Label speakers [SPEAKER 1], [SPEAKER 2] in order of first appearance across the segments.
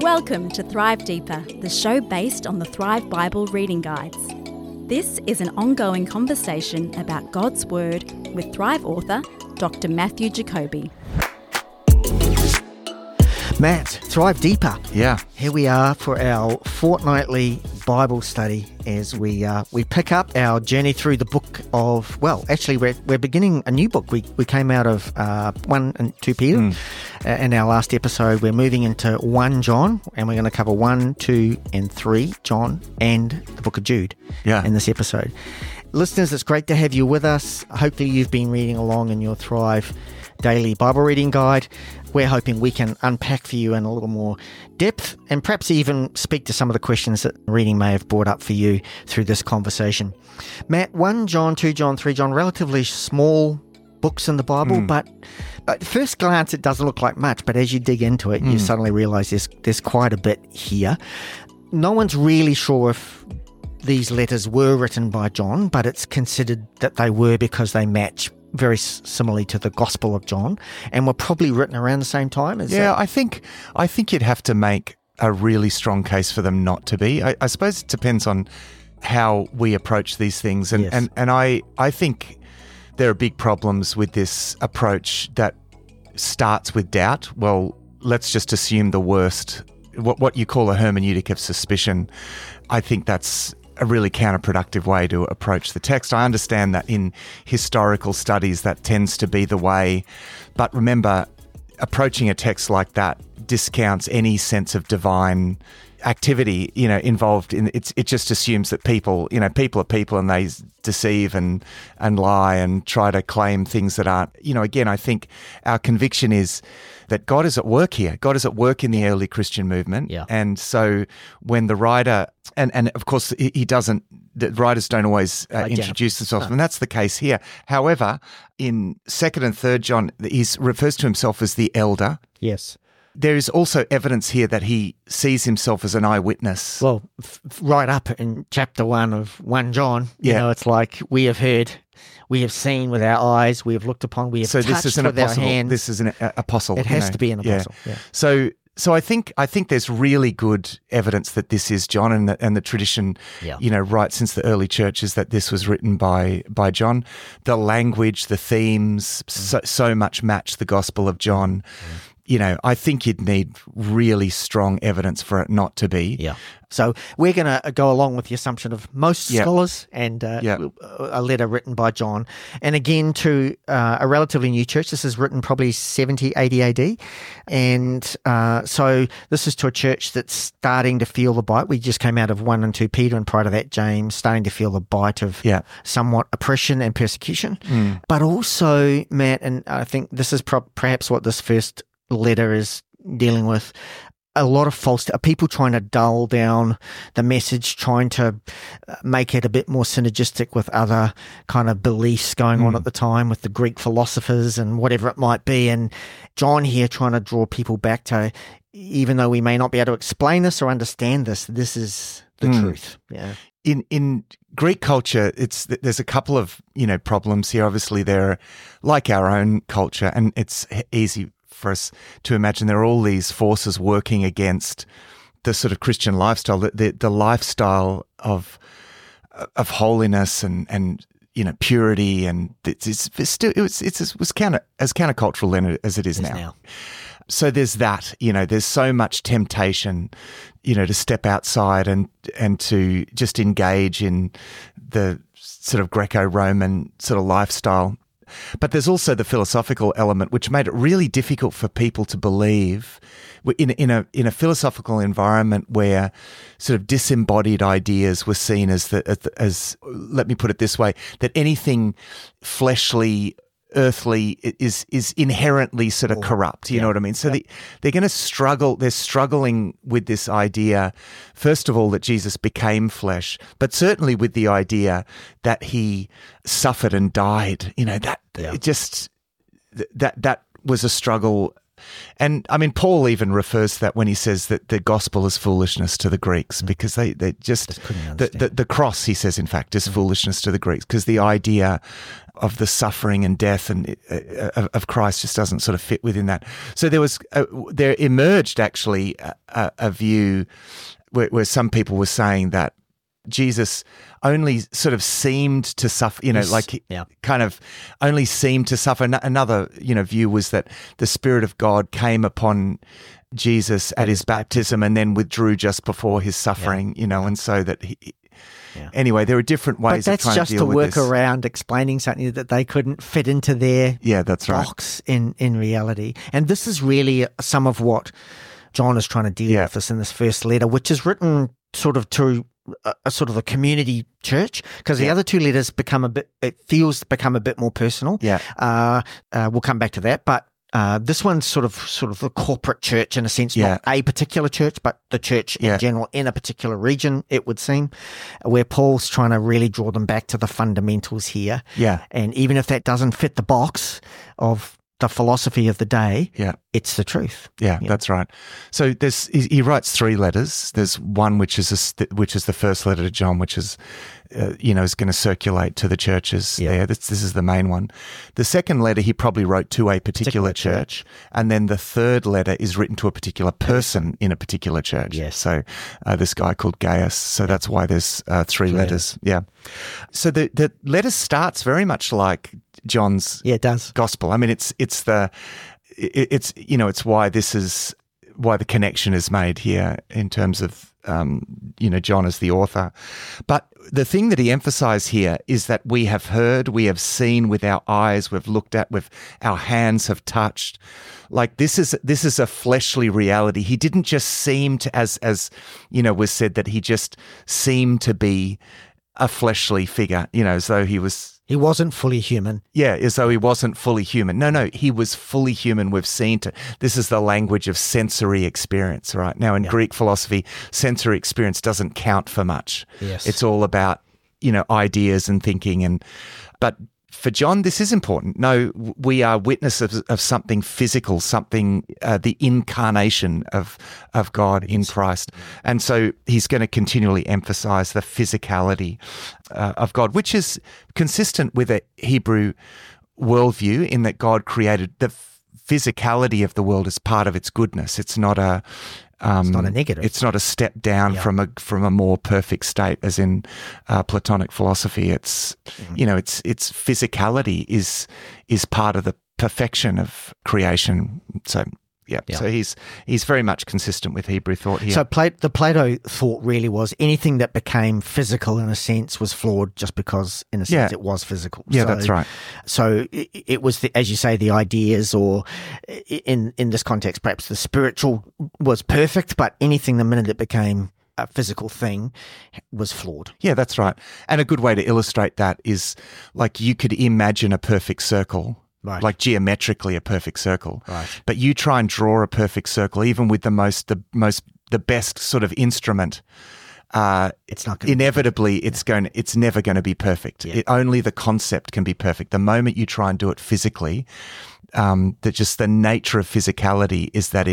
[SPEAKER 1] Welcome to Thrive Deeper, the show based on the Thrive Bible reading guides. This is an ongoing conversation about God's Word with Thrive author, Dr. Matthew Jacoby.
[SPEAKER 2] Matt, Thrive Deeper.
[SPEAKER 3] Yeah.
[SPEAKER 2] Here we are for our fortnightly Bible study as we pick up our journey through the book of, we're beginning a new book. We came out of 1 and 2 Peter in our last episode. We're moving into 1 John, and we're going to cover 1, 2, and 3 John and the book of Jude in this episode. Listeners, it's great to have you with us. Hopefully you've been reading along in your Thrive Daily Bible Reading Guide. We're hoping we can unpack for you in a little more depth and perhaps even speak to some of the questions that reading may have brought up for you through this conversation. Matt, 1 John, 2 John, 3 John, relatively small books in the Bible, but at first glance it doesn't look like much, but as you dig into it, you suddenly realise there's quite a bit here. No one's really sure if these letters were written by John, but it's considered that they were because they match very similarly to the Gospel of John, and were probably written around the same time.
[SPEAKER 3] I think you'd have to make a really strong case for them not to be. I suppose it depends on how we approach these things, and I think there are big problems with this approach that starts with doubt. Well, let's just assume the worst, what you call a hermeneutic of suspicion. I think that's a really counterproductive way to approach the text. I understand that in historical studies that tends to be the way, but remember, approaching a text like that discounts any sense of divine activity, involved in it. It just assumes that people are people and they deceive and lie and try to claim things that aren't. Again, I think our conviction is that God is at work here. God is at work in the early Christian movement. Yeah. And so when the writer, and of course the writers don't always introduce themselves, and that's the case here. However, in 2nd and 3rd John, he refers to himself as the elder.
[SPEAKER 2] Yes.
[SPEAKER 3] There is also evidence here that he sees himself as an eyewitness.
[SPEAKER 2] Well, right up in chapter 1 of 1 John, it's like we have heard, we have seen with our eyes, we have looked upon, we have touched with our hands.
[SPEAKER 3] This is an apostle.
[SPEAKER 2] It has to be an apostle. Yeah.
[SPEAKER 3] So I think there's really good evidence that this is John, and the tradition, right since the early churches, that this was written by John. The language, the themes, so much match the Gospel of John. I think you'd need really strong evidence for it not to be.
[SPEAKER 2] Yeah. So we're going to go along with the assumption of most scholars and a letter written by John. And again, to a relatively new church. This is written probably 70, 80 AD. And so this is to a church that's starting to feel the bite. We just came out of 1 and 2 Peter, and prior to that, James, starting to feel the bite of somewhat oppression and persecution. But also, Matt, and I think this is perhaps what this first letter is dealing with, a lot of false people trying to dull down the message, trying to make it a bit more synergistic with other kind of beliefs going on at the time with the Greek philosophers and whatever it might be. And John here trying to draw people back to, even though we may not be able to explain this or understand this is the truth. Yeah.
[SPEAKER 3] In Greek culture, there's a couple of problems here. Obviously, they're like our own culture, and it's easy for us to imagine there are all these forces working against the sort of Christian lifestyle, the lifestyle of holiness and purity, and it was countercultural then as it is now. So there's that, there's so much temptation, to step outside and to just engage in the sort of Greco-Roman sort of lifestyle. But there's also the philosophical element, which made it really difficult for people to believe in a philosophical environment where sort of disembodied ideas were seen as let me put it this way, that anything fleshly, earthly is inherently sort of corrupt. You know what I mean? So they're going to struggle. They're struggling with this idea, first of all, that Jesus became flesh, but certainly with the idea that he suffered and died. That was a struggle And I mean, Paul even refers to that when he says that the gospel is foolishness to the Greeks, because they just
[SPEAKER 2] couldn't understand.
[SPEAKER 3] the cross, he says, in fact, is foolishness to the Greeks, because the idea of the suffering and death and of Christ just doesn't sort of fit within that. So there emerged actually a view where some people were saying that Jesus only sort of seemed to suffer, kind of only seemed to suffer. Another, view was that the Spirit of God came upon Jesus at his baptism and then withdrew just before his suffering, and so that he... Yeah. Anyway, there are different ways of trying to deal with this.
[SPEAKER 2] But that's just to work around explaining something that they couldn't fit into their box in reality. And this is really some of what John is trying to deal with us in this first letter, which is written sort of to a sort of a community church, because the other two letters become a bit more personal. Yeah. We'll come back to that, but this one's sort of the corporate church in a sense, not a particular church, but the church in general in a particular region, it would seem, where Paul's trying to really draw them back to the fundamentals here. Yeah. And even if that doesn't fit the box of the philosophy of the day, it's the truth.
[SPEAKER 3] Yeah, that's right. So he writes 3 letters. There's one which is the first letter to John, which is is going to circulate to the churches there. This is the main one. The second letter he probably wrote to a particular church, and then the third letter is written to a particular person in a particular church. Yes. So this guy called Gaius. So that's why there's 3 letters. Yeah. So the letter starts very much like John's gospel. I mean, it's why why the connection is made here in terms of John as the author. But the thing that he emphasized here is that we have heard, we have seen with our eyes, we've looked at, with our hands have touched. Like this is a fleshly reality. He didn't just seem to, as was said, that he just seemed to be a fleshly figure, as though he wasn't fully human. Yeah, as though he wasn't fully human. No, he was fully human. We've seen it. This is the language of sensory experience, right? Now, in Greek philosophy, sensory experience doesn't count for much. Yes. It's all about, ideas and thinking. But for John, this is important. No, we are witnesses of something physical, something, the incarnation of God in Christ. And so he's going to continually emphasize the physicality of God, which is consistent with a Hebrew worldview in that God created the physicality of the world as part of its goodness. It's not a negative. It's not a step down from a more perfect state, as in Platonic philosophy. It's its physicality is part of the perfection of creation. So so he's very much consistent with Hebrew thought here.
[SPEAKER 2] So the Plato thought really was anything that became physical in a sense was flawed, just because in a sense it was physical.
[SPEAKER 3] Yeah, that's right.
[SPEAKER 2] So it was, as you say, the ideas, or in this context, perhaps the spiritual was perfect, but anything the minute it became a physical thing was flawed.
[SPEAKER 3] Yeah, that's right. And a good way to illustrate that is, like, you could imagine a perfect circle. Right. Like geometrically a perfect circle. Right. But you try and draw a perfect circle, even with the best sort of instrument, it's not inevitably it's never going to be perfect. Yeah. Only the concept can be perfect. The moment you try and do it physically, that just the nature of physicality is that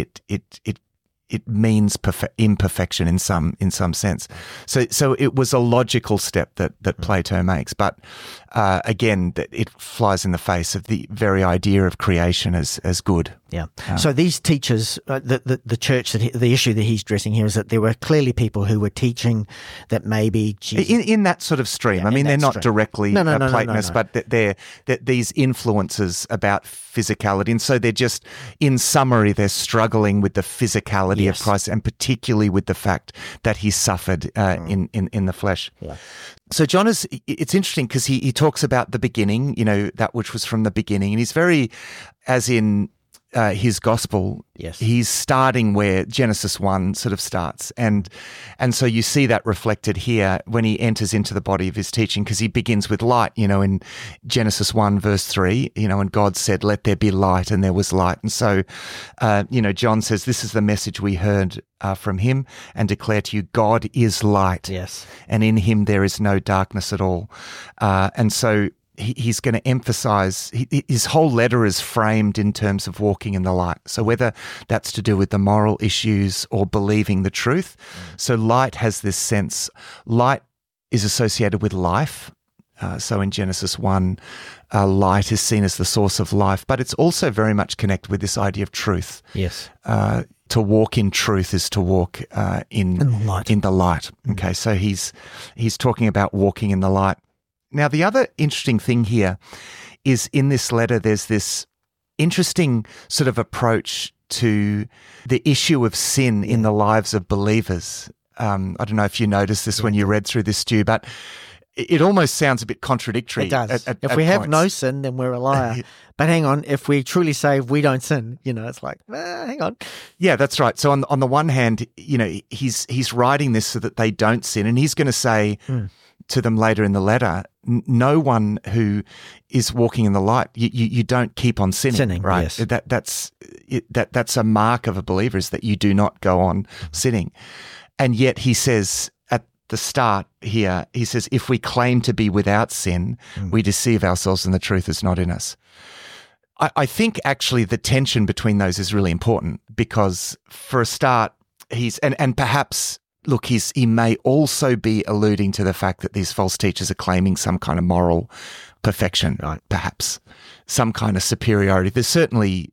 [SPEAKER 3] it means imperfection in some sense. So it was a logical step that Plato makes, but again, it flies in the face of the very idea of creation as good.
[SPEAKER 2] Yeah. So these teachers, the church, the issue that he's addressing here is that there were clearly people who were teaching that maybe Jesus,
[SPEAKER 3] in that sort of stream. Yeah, I mean, they're not directly Platonists, but they're these influences about physicality, and so they're just, in summary, they're struggling with the physicality of Christ, and particularly with the fact that he suffered in the flesh. Yeah. So John it's interesting because he talks about the beginning, that which was from the beginning, and he's very, as in his gospel, he's starting where Genesis 1 sort of starts. And so you see that reflected here when he enters into the body of his teaching, because he begins with light, in Genesis 1 verse 3, and God said, "Let there be light," and there was light. And so, John says, this is the message we heard from him and declare to you, God is light. Yes. And in him there is no darkness at all. And so he's going to emphasize, his whole letter is framed in terms of walking in the light. So whether that's to do with the moral issues or believing the truth. So light has this sense, light is associated with life. So in Genesis 1, light is seen as the source of life, but it's also very much connected with this idea of truth.
[SPEAKER 2] Yes.
[SPEAKER 3] To walk in truth is to walk in the light. Okay, so he's talking about walking in the light. Now, the other interesting thing here is in this letter, there's this interesting sort of approach to the issue of sin in the lives of believers. I don't know if you noticed this when you read through this, Stu, but it almost sounds a bit contradictory.
[SPEAKER 2] It does. If
[SPEAKER 3] points.
[SPEAKER 2] we have no sin, then we're a liar. But hang on, if we truly say we don't sin, it's like, hang on.
[SPEAKER 3] Yeah, that's right. So on the one hand, he's writing this so that they don't sin, and he's going to say to them later in the letter, no one who is walking in the light, you don't keep on sinning, right?
[SPEAKER 2] Yes.
[SPEAKER 3] That's a mark of a believer, is that you do not go on sinning. And yet he says at the start here, he says, if we claim to be without sin, we deceive ourselves and the truth is not in us. I think actually the tension between those is really important, because for a start, and perhaps, look, he may also be alluding to the fact that these false teachers are claiming some kind of moral perfection, right? Perhaps some kind of superiority. There's certainly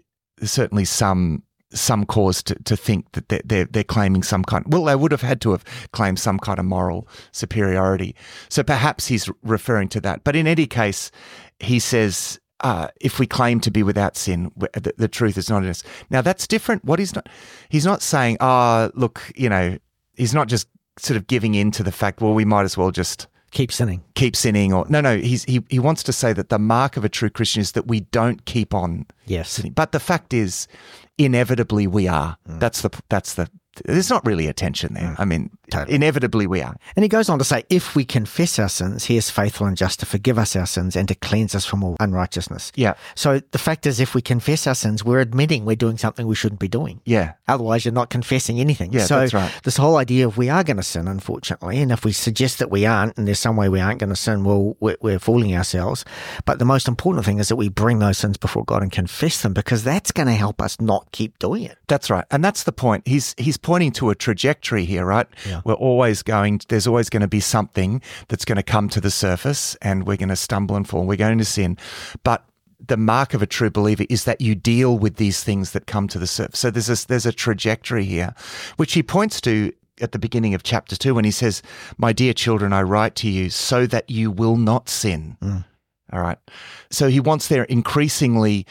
[SPEAKER 3] some cause to think that they're claiming some kind. Well, they would have had to have claimed some kind of moral superiority. So perhaps he's referring to that. But in any case, he says, if we claim to be without sin, the truth is not in us. Now that's different. He's not saying, look, he's not just sort of giving in to the fact, well, we might as well just
[SPEAKER 2] keep sinning.
[SPEAKER 3] Or no, he wants to say that the mark of a true Christian is that we don't keep on sinning. But the fact is, inevitably we are. That's the. There's not really a tension there. I mean, totally. Inevitably we are.
[SPEAKER 2] And he goes on to say, if we confess our sins, he is faithful and just to forgive us our sins and to cleanse us from all unrighteousness.
[SPEAKER 3] Yeah.
[SPEAKER 2] So the fact is, if we confess our sins, we're admitting we're doing something we shouldn't be doing.
[SPEAKER 3] Yeah.
[SPEAKER 2] Otherwise, you're not confessing anything.
[SPEAKER 3] Yeah,
[SPEAKER 2] so
[SPEAKER 3] that's right.
[SPEAKER 2] This whole idea of we are going to sin, unfortunately, and if we suggest that we aren't, and there's some way we aren't going to sin, well, we're fooling ourselves. But the most important thing is that we bring those sins before God and confess them, because that's going to help us not keep doing it.
[SPEAKER 3] That's right. And that's the point. He's pointing to a trajectory here, right?
[SPEAKER 2] Yeah.
[SPEAKER 3] There's always going to be something that's going to come to the surface, and we're going to stumble and fall. We're going to sin. But the mark of a true believer is that you deal with these things that come to the surface. So there's a trajectory here, which he points to at the beginning of chapter 2 when he says, my dear children, I write to you so that you will not sin. All right. So he wants there increasingly,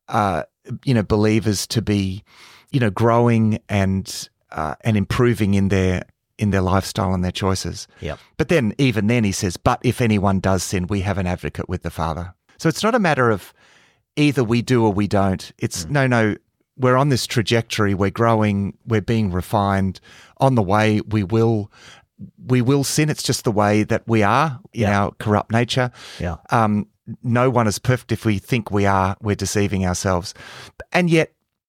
[SPEAKER 3] believers to be, growing and improving in their lifestyle and their choices.
[SPEAKER 2] Yep.
[SPEAKER 3] But even then he says, but if anyone does sin, we have an advocate with the Father. So it's not a matter of either we do or we don't. It's no, we're on this trajectory. We're growing. We're being refined. On the way, we will sin. It's just the way that we are in our corrupt nature.
[SPEAKER 2] Yeah.
[SPEAKER 3] No one is perfect. If we think we are, we're deceiving ourselves. And yet,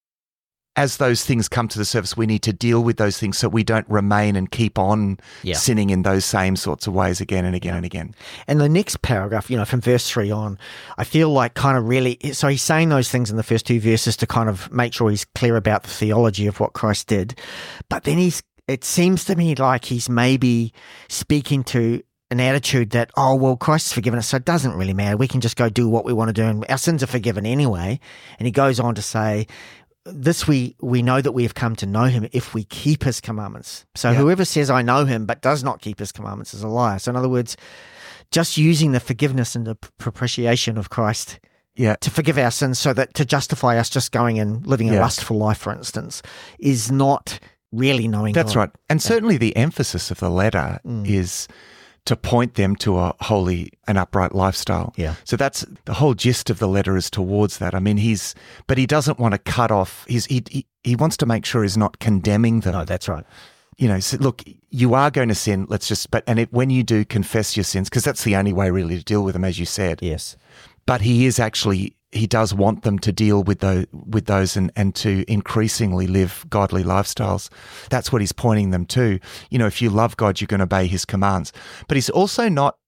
[SPEAKER 3] as those things come to the surface, we need to deal with those things so we don't remain and keep on sinning in those same sorts of ways again and again and again.
[SPEAKER 2] And the next paragraph, from verse 3 on, I feel like kind of really, so he's saying those things in the first 2 verses to kind of make sure he's clear about the theology of what Christ did. But then it seems to me like he's maybe speaking to an attitude that, Christ has forgiven us, so it doesn't really matter. We can just go do what we want to do, and our sins are forgiven anyway. And he goes on to say, this we know that we have come to know him if we keep his commandments. So whoever says, I know him, but does not keep his commandments is a liar. So in other words, just using the forgiveness and the propitiation of Christ to forgive our sins, so that to justify us just going and living a lustful life, for instance, is not really knowing God.
[SPEAKER 3] That's right. And certainly the emphasis of the letter is to point them to a holy and upright lifestyle.
[SPEAKER 2] Yeah.
[SPEAKER 3] So that's the whole gist of the letter, is towards that. I mean, but he doesn't want to cut off. He wants to make sure he's not condemning them.
[SPEAKER 2] No, that's right.
[SPEAKER 3] So look, you are going to sin. When you do, confess your sins, because that's the only way really to deal with them, as you said.
[SPEAKER 2] Yes.
[SPEAKER 3] But he does want them to deal with those and to increasingly live godly lifestyles. That's what he's pointing them to. If you love God, you're going to obey his commands. But he's also not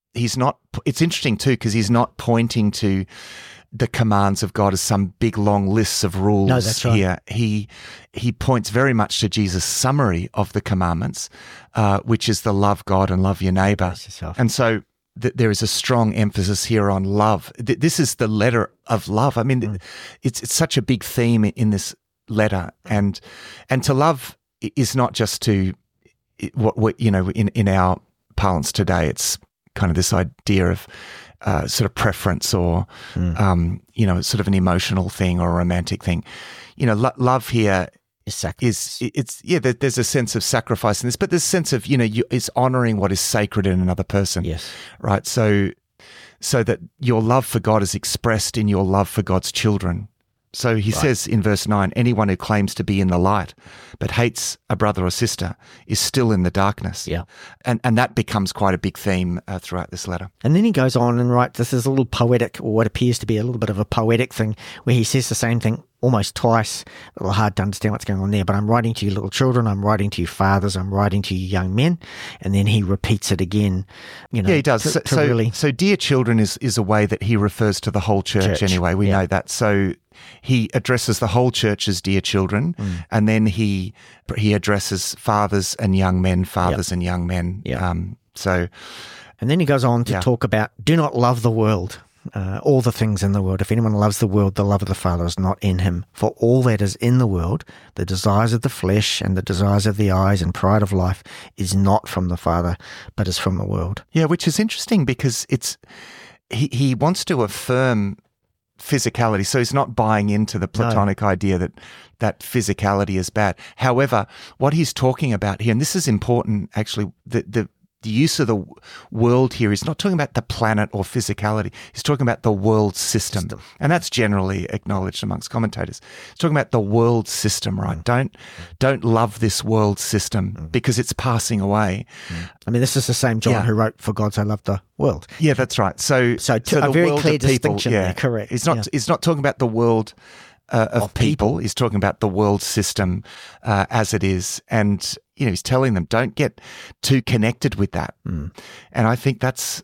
[SPEAKER 3] it's interesting too, because he's not pointing to the commands of God as some big long lists of rules.
[SPEAKER 2] No, that's right.
[SPEAKER 3] Here. He points very much to Jesus' summary of the commandments, which is the love God and love your neighbor. And so there is a strong emphasis here on love. This is the letter of love. I mean, it's such a big theme in this letter, and to love is not just to what in our parlance today. It's kind of this idea of sort of preference or sort of an emotional thing or a romantic thing. Love here there's a sense of sacrifice in this, but there's a sense of it's honoring what is sacred in another person.
[SPEAKER 2] Yes,
[SPEAKER 3] right. So that your love for God is expressed in your love for God's children. So he says in verse 9, anyone who claims to be in the light but hates a brother or sister is still in the darkness.
[SPEAKER 2] Yeah.
[SPEAKER 3] And that becomes quite a big theme throughout this letter.
[SPEAKER 2] And then he goes on and writes, this is a little poetic, or what appears to be a little bit of a poetic thing, where he says the same thing almost twice. A little hard to understand what's going on there, but I'm writing to you little children, I'm writing to you fathers, I'm writing to you young men. And then he repeats it again.
[SPEAKER 3] Yeah, he does. So dear children is a way that he refers to the whole church. Anyway. We know that. So he addresses the whole church as dear children, and then he addresses fathers and young men, and young men.
[SPEAKER 2] And then he goes on to talk about, do not love the world, all the things in the world. If anyone loves the world, the love of the Father is not in him. For all that is in the world, the desires of the flesh and the desires of the eyes and pride of life, is not from the Father, but is from the world.
[SPEAKER 3] Yeah, which is interesting because he wants to affirm physicality. So he's not buying into the Platonic idea that physicality is bad. However, what he's talking about here, and this is important actually, the use of the world here is not talking about the planet or physicality. He's talking about the world system. And that's generally acknowledged amongst commentators. He's talking about the world system, right? Don't love this world system because it's passing away.
[SPEAKER 2] I mean, this is the same John who wrote, for God so loved the world.
[SPEAKER 3] Yeah, that's right. So
[SPEAKER 2] a very clear distinction there, correct.
[SPEAKER 3] He's not talking about the world of people. He's talking about the world system as it is. And he's telling them, don't get too connected with that. And I think this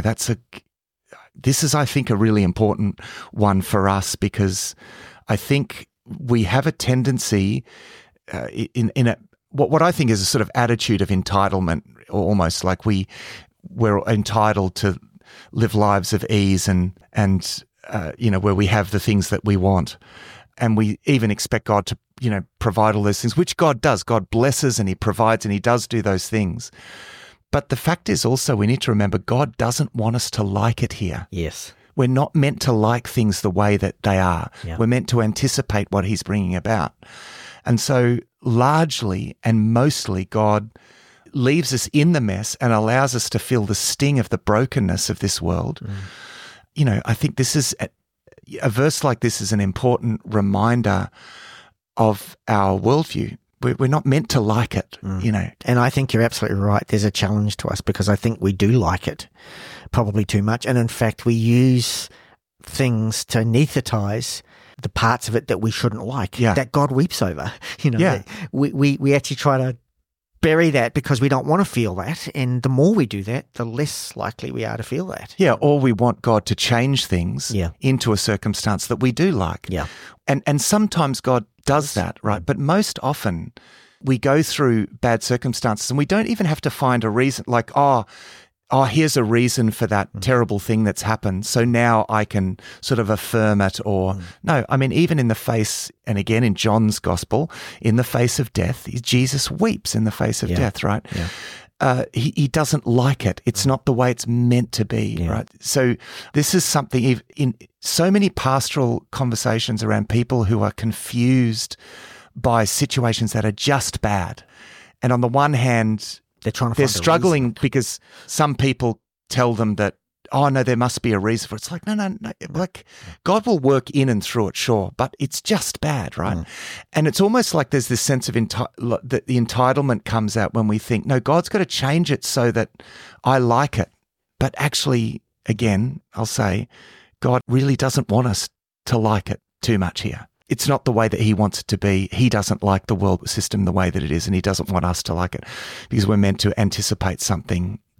[SPEAKER 3] is a really important one for us, because I think we have a tendency in what I think is a sort of attitude of entitlement, almost like we're entitled to live lives of ease and where we have the things that we want. And we even expect God to, provide all those things, which God does. God blesses and he provides and he does do those things. But the fact is also, we need to remember, God doesn't want us to like it here.
[SPEAKER 2] Yes.
[SPEAKER 3] We're not meant to like things the way that they are. Yeah. We're meant to anticipate what he's bringing about. And so largely and mostly God leaves us in the mess and allows us to feel the sting of the brokenness of this world. I think this is a verse like this is an important reminder of our worldview. We're not meant to like it,
[SPEAKER 2] And I think you're absolutely right. There's a challenge to us because I think we do like it probably too much. And in fact, we use things to anesthetize the parts of it that we shouldn't like, that God weeps over. We actually try to bury that because we don't want to feel that. And the more we do that, the less likely we are to feel that.
[SPEAKER 3] Yeah, or we want God to change things into a circumstance that we do like.
[SPEAKER 2] Yeah.
[SPEAKER 3] And sometimes God does that, right? But most often we go through bad circumstances and we don't even have to find a reason, like, here's a reason for that terrible thing that's happened, so now I can sort of affirm it. Or no, I mean, even in the face, and again in John's gospel, in the face of death, Jesus weeps in the face of death, right? Yeah. He doesn't like it. It's not the way it's meant to be, right? So this is something in so many pastoral conversations around people who are confused by situations that are just bad. And on the one hand, they're struggling because some people tell them that, oh, no, there must be a reason for it. It's like, no. Like, God will work in and through it, sure, but it's just bad, right? And it's almost like there's this sense of that the entitlement comes out when we think, no, God's got to change it so that I like it. But actually, again, I'll say, God really doesn't want us to like it too much here. It's not the way that he wants it to be. He doesn't like the world system the way that it is, and he doesn't want us to like it because we're meant to anticipate something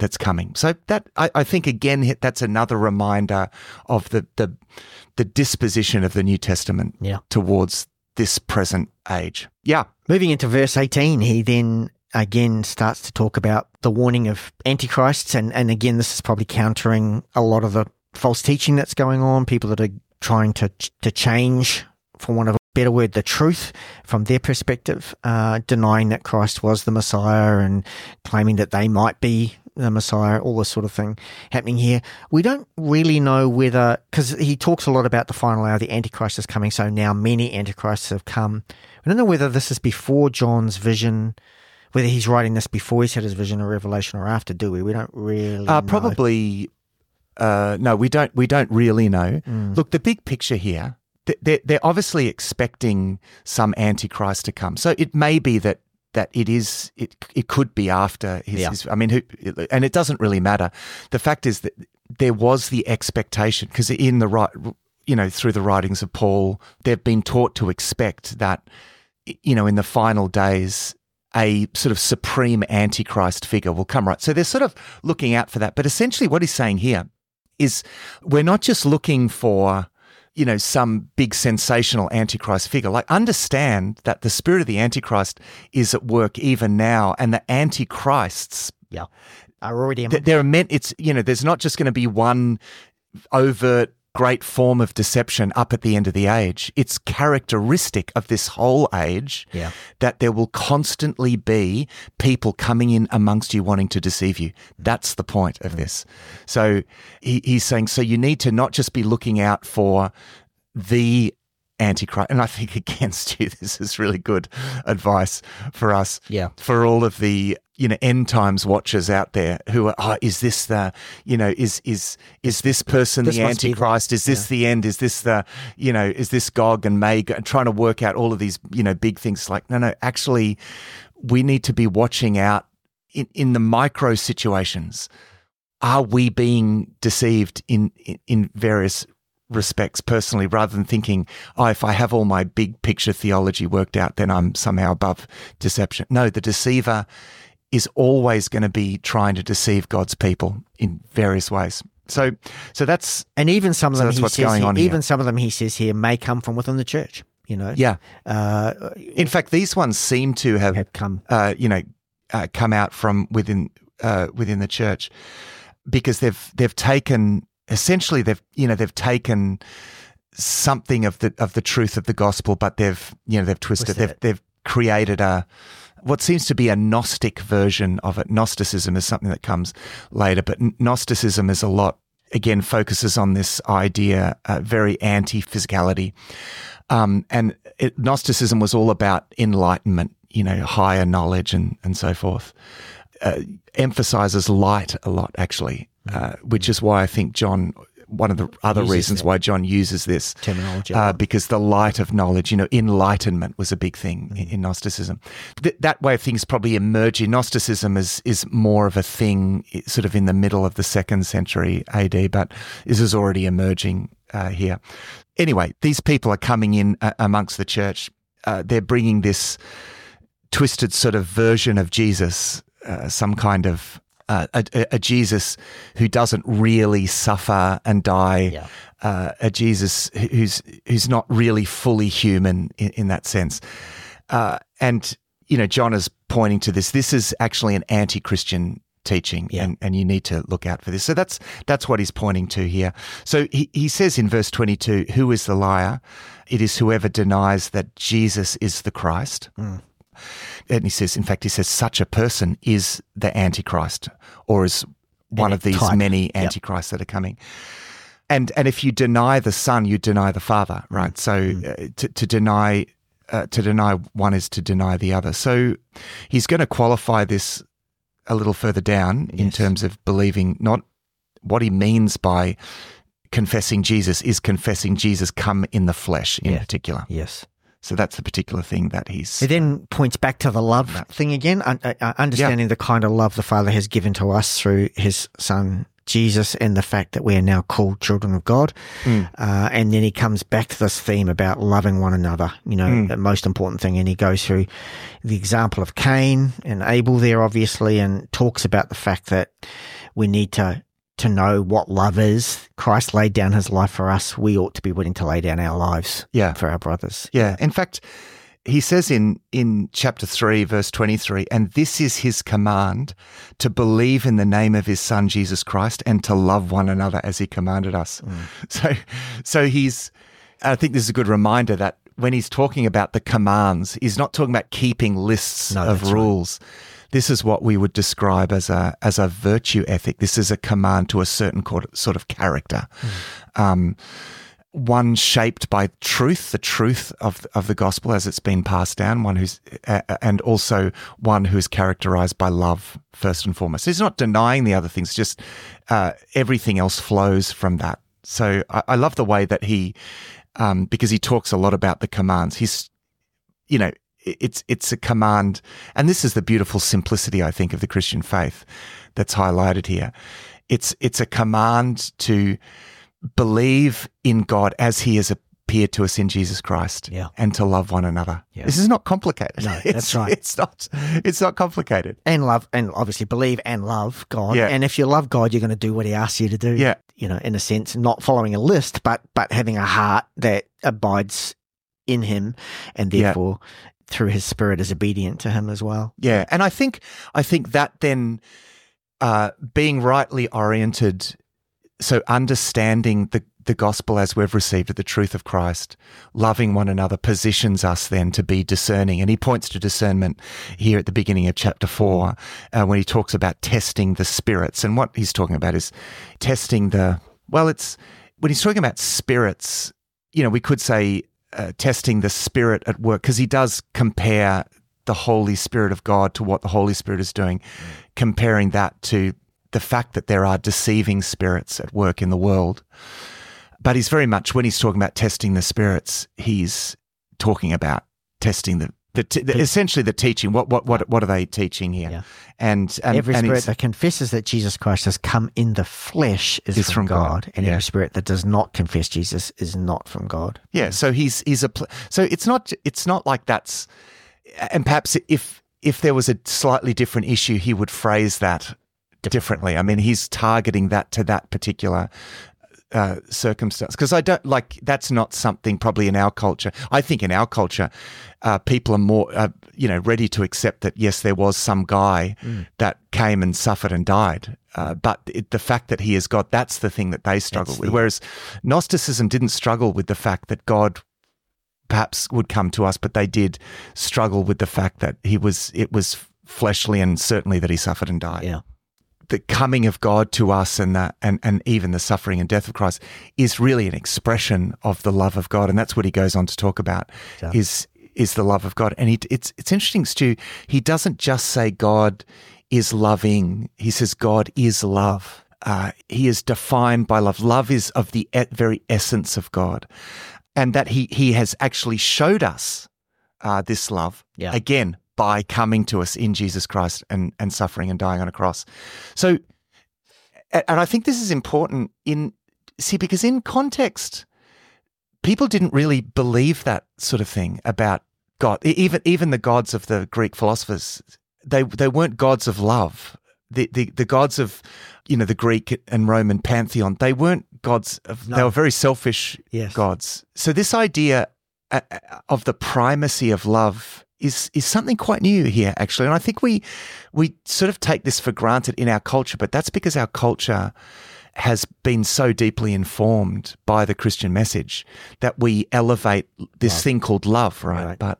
[SPEAKER 3] that's coming. So that I think again that's another reminder of the disposition of the New Testament towards this present age. Yeah.
[SPEAKER 2] Moving into verse 18, he then again starts to talk about the warning of antichrists, and again this is probably countering a lot of the false teaching that's going on, people that are trying to change, for want of a better word, the truth from their perspective, denying that Christ was the Messiah and claiming that they might be the Messiah, all this sort of thing happening here. We don't really know whether, because he talks a lot about the final hour, the Antichrist is coming, so now many Antichrists have come. We don't know whether this is before John's vision, whether he's writing this before he's had his vision or revelation or after, do we? We don't really know.
[SPEAKER 3] Probably, no, we don't really know. Look, the big picture here, they're obviously expecting some Antichrist to come. So it may be that it could be after his I mean, and it doesn't really matter. The fact is that there was the expectation, because in through the writings of Paul, they've been taught to expect that, in the final days, a sort of supreme Antichrist figure will come, right? So they're sort of looking out for that. But essentially what he's saying here is we're not just looking for, some big sensational Antichrist figure. Like, understand that the spirit of the Antichrist is at work even now, and the Antichrists
[SPEAKER 2] are already
[SPEAKER 3] they're meant. It's there's not just going to be one overt great form of deception up at the end of the age. It's characteristic of this whole age that there will constantly be people coming in amongst you wanting to deceive you. That's the point of this. So he's saying, so you need to not just be looking out for the Antichrist. And I think against you, this is really good advice for us.
[SPEAKER 2] Yeah.
[SPEAKER 3] For all of the end times watchers out there who are, is this the, is this person the Antichrist? Is this the end? Is this the, is this Gog and Magog? And trying to work out all of these, big things. Like, no, actually, we need to be watching out in the micro situations. Are we being deceived in various respects personally, rather than thinking, if I have all my big picture theology worked out, then I'm somehow above deception. No, the deceiver is always going to be trying to deceive God's people in various ways. So that's,
[SPEAKER 2] and even some of them,
[SPEAKER 3] what's going on here.
[SPEAKER 2] Even some of them, he says here, may come from within the church.
[SPEAKER 3] Yeah. In fact, these ones seem to have
[SPEAKER 2] come,
[SPEAKER 3] come out from within the church, because they've taken. Essentially, they've taken something of the truth of the gospel, but they've twisted. They've created what seems to be a Gnostic version of it. Gnosticism is something that comes later, but Gnosticism is a lot, again, focuses on this idea, very anti-physicality. And Gnosticism was all about enlightenment, higher knowledge and so forth. Emphasizes light a lot, actually. Which is why I think John, one of the other reasons why John uses this
[SPEAKER 2] terminology,
[SPEAKER 3] because the light of knowledge, enlightenment was a big thing in Gnosticism. That way of things probably emerging. Gnosticism is more of a thing sort of in the middle of the 2nd century AD, but this is already emerging here. Anyway, these people are coming in amongst the church. They're bringing this twisted sort of version of Jesus, some kind of a Jesus who doesn't really suffer and die, a Jesus who's not really fully human in that sense. And, John is pointing to this. This is actually an anti-Christian teaching, and you need to look out for this. So that's what he's pointing to here. So he says in verse 22, who is the liar? It is whoever denies that Jesus is the Christ. And he says, such a person is the Antichrist, or is one of these many Antichrists that are coming. And if you deny the Son, you deny the Father, right? So to deny one is to deny the other. So he's going to qualify this a little further down in terms of believing not what he means by confessing Jesus is confessing Jesus come in the flesh in particular.
[SPEAKER 2] Yes.
[SPEAKER 3] So that's the particular thing that he's...
[SPEAKER 2] It then points back to the love thing again, understanding the kind of love the Father has given to us through his Son, Jesus and the fact that we are now called children of God. And then he comes back to this theme about loving one another, the most important thing. And he goes through the example of Cain and Abel there, obviously, and talks about the fact that we need to know what love is. Christ laid down his life for us. We ought to be willing to lay down our lives for our brothers.
[SPEAKER 3] Yeah. In fact, he says in chapter 3, verse 23, and this is his command, to believe in the name of his Son, Jesus Christ, and to love one another as he commanded us. So I think this is a good reminder that when he's talking about the commands, he's not talking about keeping lists of rules. Right. This is what we would describe as a virtue ethic. This is a command to a certain sort of character. One shaped by truth, the truth of the gospel as it's been passed down, and also one who is characterized by love first and foremost. He's not denying the other things, just everything else flows from that. So I love the way that he, because he talks a lot about the commands. It's a command, and this is the beautiful simplicity, I think, of the Christian faith that's highlighted here. It's a command to believe in God as he has appeared to us in Jesus Christ, and to love one another. Yeah. This is not complicated.
[SPEAKER 2] No, that's right.
[SPEAKER 3] It's not complicated.
[SPEAKER 2] And love, and obviously believe and love God.
[SPEAKER 3] Yeah.
[SPEAKER 2] And if you love God, you're going to do what he asks you to do.
[SPEAKER 3] Yeah.
[SPEAKER 2] In a sense, not following a list, but having a heart that abides in him, and therefore through his Spirit is obedient to him as well.
[SPEAKER 3] Yeah. And I think that then being rightly oriented, so understanding the gospel as we've received it, the truth of Christ, loving one another, positions us then to be discerning. And he points to discernment here at the beginning of chapter 4 when he talks about testing the spirits. And what he's talking about is testing when he's talking about spirits, we could say testing the Spirit at work, because he does compare the Holy Spirit of God to what the Holy Spirit is doing, comparing that to the fact that there are deceiving spirits at work in the world. But he's very much, when he's talking about testing the spirits, he's talking about testing essentially the teaching. What are they teaching here? Yeah. And
[SPEAKER 2] every spirit that confesses that Jesus Christ has come in the flesh is from God, and every spirit that does not confess Jesus is not from God.
[SPEAKER 3] Yeah. So so it's not like that's, and perhaps if there was a slightly different issue, he would phrase that differently. I mean, he's targeting that to that particular circumstance, because I don't that's not something probably in our culture. I think in our culture, people are more, ready to accept that yes, there was some guy that came and suffered and died, but the fact that he is God, that's the thing that they struggle with. Whereas Gnosticism didn't struggle with the fact that God perhaps would come to us, but they did struggle with the fact that it was fleshly, and certainly that he suffered and died.
[SPEAKER 2] Yeah.
[SPEAKER 3] The coming of God to us and even the suffering and death of Christ is really an expression of the love of God, and that's what he goes on to talk about is the love of God. And it's interesting, Stu. He doesn't just say God is loving; he says God is love. He is defined by love. Love is of the very essence of God, and that he has actually showed us this love again by coming to us in Jesus Christ and suffering and dying on a cross. So, and I think this is important because in context, people didn't really believe that sort of thing about God. Even the gods of the Greek philosophers, they weren't gods of love. The gods of, the Greek and Roman pantheon, they weren't gods of, they were very selfish gods. So this idea of the primacy of love is something quite new here, actually. And I think we sort of take this for granted in our culture, but that's because our culture has been so deeply informed by the Christian message that we elevate this thing called love, right? But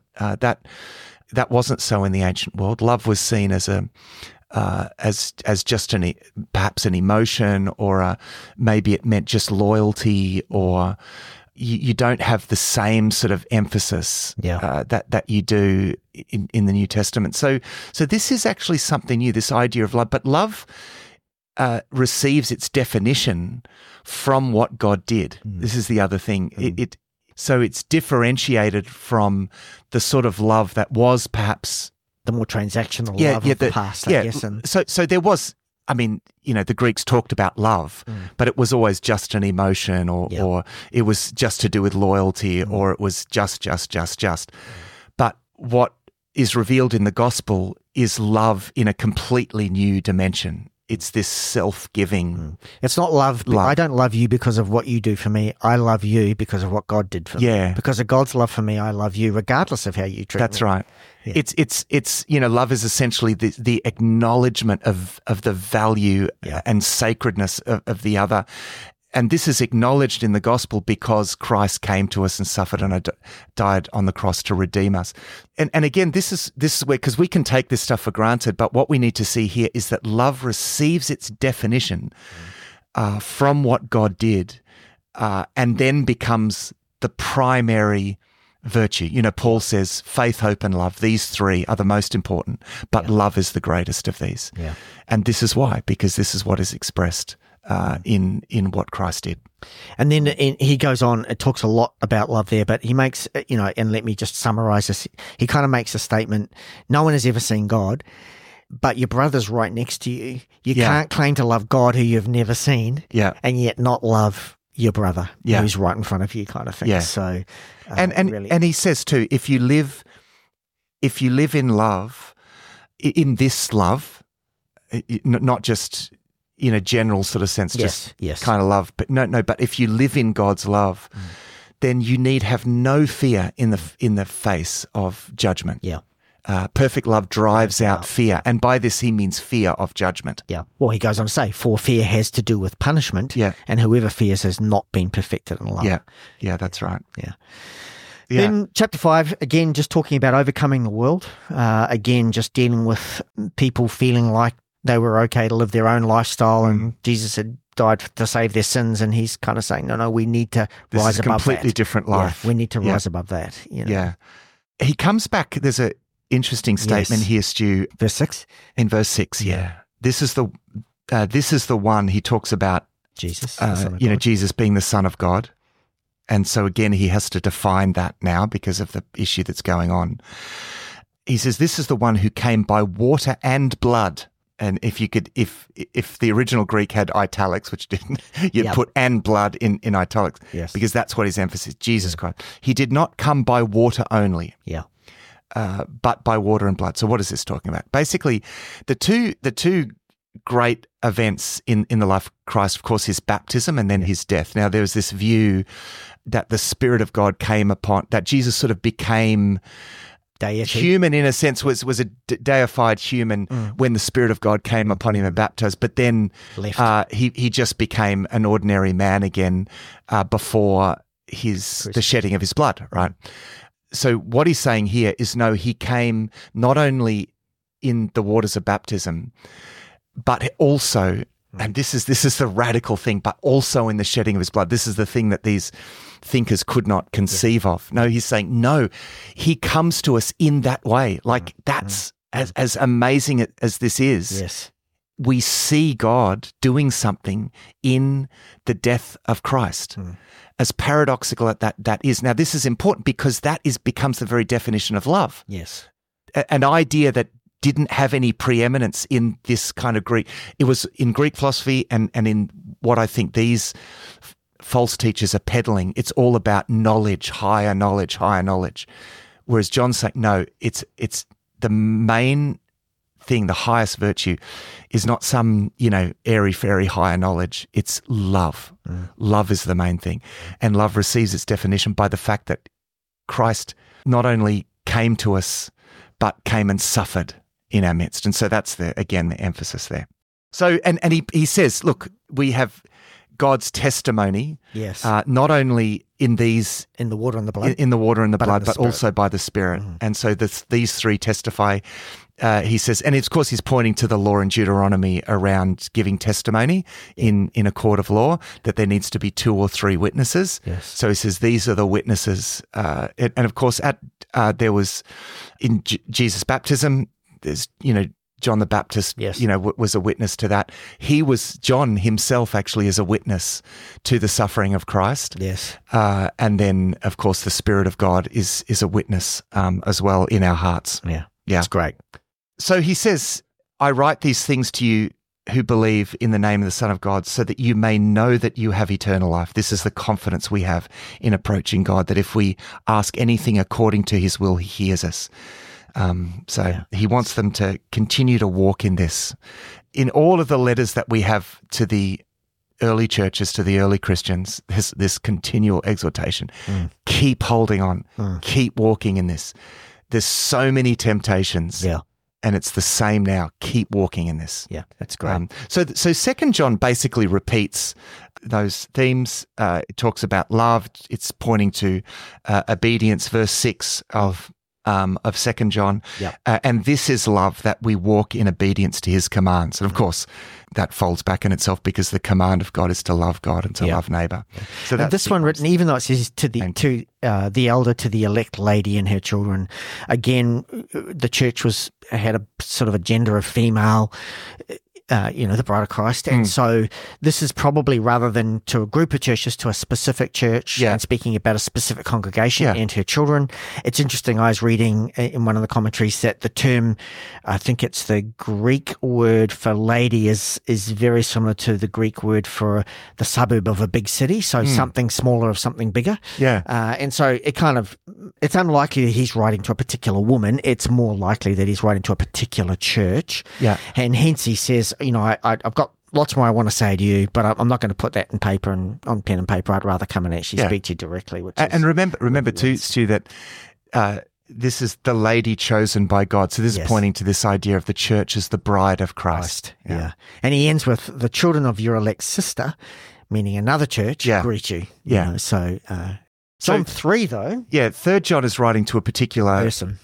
[SPEAKER 3] that wasn't so in the ancient world. Love was seen as just perhaps an emotion, or maybe it meant just loyalty, or you don't have the same sort of emphasis that you do in the New Testament. So this is actually something new, this idea of love. But love receives its definition from what God did. This is the other thing. So it's differentiated from the sort of love that was perhaps
[SPEAKER 2] the more transactional love of the past, I guess.
[SPEAKER 3] So there was I mean, the Greeks talked about love, but it was always just an emotion or it was just to do with loyalty or it was just. But what is revealed in the gospel is love in a completely new dimension. It's this self-giving.
[SPEAKER 2] It's not love. I don't love you because of what you do for me. I love you because of what God did for me.
[SPEAKER 3] Yeah.
[SPEAKER 2] Because of God's love for me, I love you regardless of how you treat me.
[SPEAKER 3] That's right. Yeah. It's love is essentially the acknowledgement of the value and sacredness of the other. And this is acknowledged in the gospel because Christ came to us and suffered and died on the cross to redeem us. And again, this is where, because we can take this stuff for granted, but what we need to see here is that love receives its definition from what God did and then becomes the primary virtue. Paul says faith, hope, and love, these three are the most important, but love is the greatest of these. Yeah. And this is why, because this is what is expressed in what Christ did.
[SPEAKER 2] And then he goes on, it talks a lot about love there, but he makes, and let me just summarize this. He kind of makes a statement, no one has ever seen God, but your brother's right next to you. You can't claim to love God who you've never seen and yet not love your brother who's right in front of you, kind of thing. Yeah. So,
[SPEAKER 3] and he says too, if you live in love, in this love, not just in a general sort of sense, just kind of love, but but if you live in God's love, then you need have no fear in the face of judgment. Yeah. Perfect love drives out fear. And by this, he means fear of judgment.
[SPEAKER 2] Yeah. Well, he goes on to say, for fear has to do with punishment. Yeah. And whoever fears has not been perfected in love.
[SPEAKER 3] Yeah. Yeah, that's right.
[SPEAKER 2] Yeah. Then chapter 5, again, just talking about overcoming the world. Again, just dealing with people feeling like they were okay to live their own lifestyle and Jesus had died to save their sins, and he's kind of saying, no, we need to rise above that. This is a completely
[SPEAKER 3] different life.
[SPEAKER 2] Yeah, we need to rise above that.
[SPEAKER 3] Yeah. He comes back, there's a interesting statement here, Stu.
[SPEAKER 2] Verse 6?
[SPEAKER 3] In verse 6, This is the one he talks about
[SPEAKER 2] Jesus,
[SPEAKER 3] Jesus being the Son of God. And so again, he has to define that now because of the issue that's going on. He says, this is the one who came by water and blood. And if the original Greek had italics, which didn't, you'd put and blood in italics, because that's what his emphasis, Jesus Christ. He did not come by water only. Yeah. But by water and blood. So what is this talking about? Basically, the two great events in the life of Christ, of course, his baptism and then his death. Now, there was this view that the Spirit of God came upon, that Jesus sort of became deity. Human in a sense, was a deified human when the Spirit of God came upon him and baptized, but then he just became an ordinary man again before the shedding of his blood, right? So what he's saying here is, no, he came not only in the waters of baptism, but also, and this is the radical thing, but also in the shedding of his blood. This is the thing that these thinkers could not conceive of. No, he's saying, no, he comes to us in that way. Like that's as amazing as this is. Yes. We see God doing something in the death of Christ. As paradoxical as that is. Now, this is important because that becomes the very definition of love.
[SPEAKER 2] Yes.
[SPEAKER 3] An idea that didn't have any preeminence in this kind of Greek. It was in Greek philosophy and in what I think these false teachers are peddling. It's all about knowledge, higher knowledge, higher knowledge. Whereas John's saying, no, it's the main thing, the highest virtue is not some, airy-fairy higher knowledge. It's love. Love is the main thing. And love receives its definition by the fact that Christ not only came to us, but came and suffered in our midst. And so that's the emphasis there. So, and he says, look, we have God's testimony, not only in the
[SPEAKER 2] water and the blood,
[SPEAKER 3] in the water and the blood, but also by the Spirit. And so these three testify. He says, and of course he's pointing to the law in Deuteronomy around giving testimony in a court of law, that there needs to be 2 or 3 witnesses. Yes. So he says these are the witnesses. And of course, there was in Jesus' baptism, there's John the Baptist, was a witness to that. John himself actually is a witness to the suffering of Christ.
[SPEAKER 2] Yes.
[SPEAKER 3] And then, of course, the Spirit of God is a witness as well in our hearts.
[SPEAKER 2] Yeah. That's great.
[SPEAKER 3] So he says, I write these things to you who believe in the name of the Son of God, so that you may know that you have eternal life. This is the confidence we have in approaching God, that if we ask anything according to his will, he hears us. He wants them to continue to walk in this. In all of the letters that we have to the early churches, to the early Christians, this continual exhortation. Keep holding on. Keep walking in this. There's so many temptations.
[SPEAKER 2] Yeah.
[SPEAKER 3] And it's the same now. Keep walking in this.
[SPEAKER 2] Yeah, that's great.
[SPEAKER 3] So 2 John basically repeats those themes. It talks about love. It's pointing to obedience. Verse 6 of 2 John.
[SPEAKER 2] Yep.
[SPEAKER 3] And this is love, that we walk in obedience to his commands. And of course, that folds back in itself, because the command of God is to love God and to love neighbour. So
[SPEAKER 2] and this one written, even though it says to the elder, to the elect lady and her children, again, the church had a sort of a gender of female, the bride of Christ. And so this is probably, rather than to a group of churches, to a specific church and speaking about a specific congregation and her children. It's interesting. I was reading in one of the commentaries that the term, I think it's the Greek word for lady, is very similar to the Greek word for the suburb of a big city. So something smaller of something bigger. Yeah. And so it's unlikely that he's writing to a particular woman. It's more likely that he's writing to a particular church. Yeah. And hence he says, I've got lots more I want to say to you, but I'm not going to put that in paper and on pen and paper. I'd rather come and actually speak to you directly.
[SPEAKER 3] And remember too, Stu, that this is the lady chosen by God. So this is pointing to this idea of the church as the bride of Christ.
[SPEAKER 2] Yeah. And he ends with, the children of your elect sister, meaning another church, greet you. Yeah. So John 3, though.
[SPEAKER 3] Yeah, 3 John is writing to a particular person.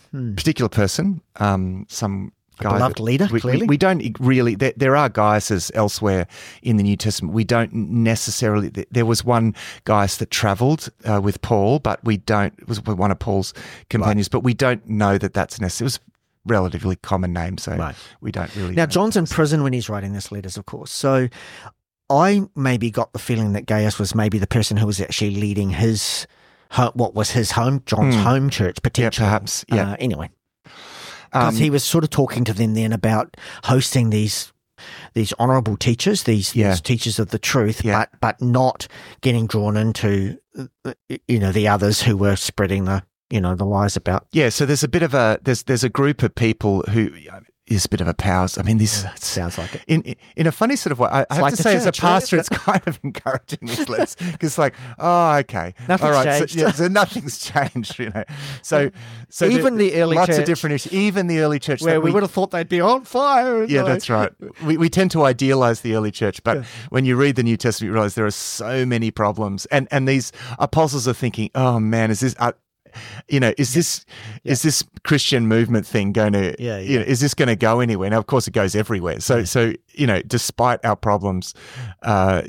[SPEAKER 3] Some guy,
[SPEAKER 2] beloved leader, clearly.
[SPEAKER 3] We don't really, there are Gaiuses elsewhere in the New Testament. We don't necessarily, there was one Gaius that travelled with Paul, but it was one of Paul's companions, but we don't know that that's necessary. It was a relatively common name, so we don't really
[SPEAKER 2] Now, John's in prison when he's writing this letters, of course, so I maybe got the feeling that Gaius was maybe the person who was actually leading what was his home, John's home church, potentially.
[SPEAKER 3] Yeah, perhaps, yeah.
[SPEAKER 2] Anyway. Because he was sort of talking to them then about hosting these honourable teachers, these teachers of the truth, but not getting drawn into the others who were spreading the lies about.
[SPEAKER 3] Yeah, so there's a bit of there's a group of people who is a bit of a powers. I mean, this
[SPEAKER 2] sounds like it.
[SPEAKER 3] In a funny sort of way. I have like to say, church, as a pastor, it's kind of encouraging these letters, because
[SPEAKER 2] nothing's changed.
[SPEAKER 3] So nothing's changed, So
[SPEAKER 2] even the early
[SPEAKER 3] lots
[SPEAKER 2] church,
[SPEAKER 3] of different issues. Even the early church,
[SPEAKER 2] where we would have thought they'd be on fire.
[SPEAKER 3] Yeah, that's right. We tend to idealize the early church, but when you read the New Testament, you realize there are so many problems, and these apostles are thinking, oh man, is this? Is this Christian movement thing going to, is this going to go anywhere? Now, of course, it goes everywhere. So, despite our problems, God,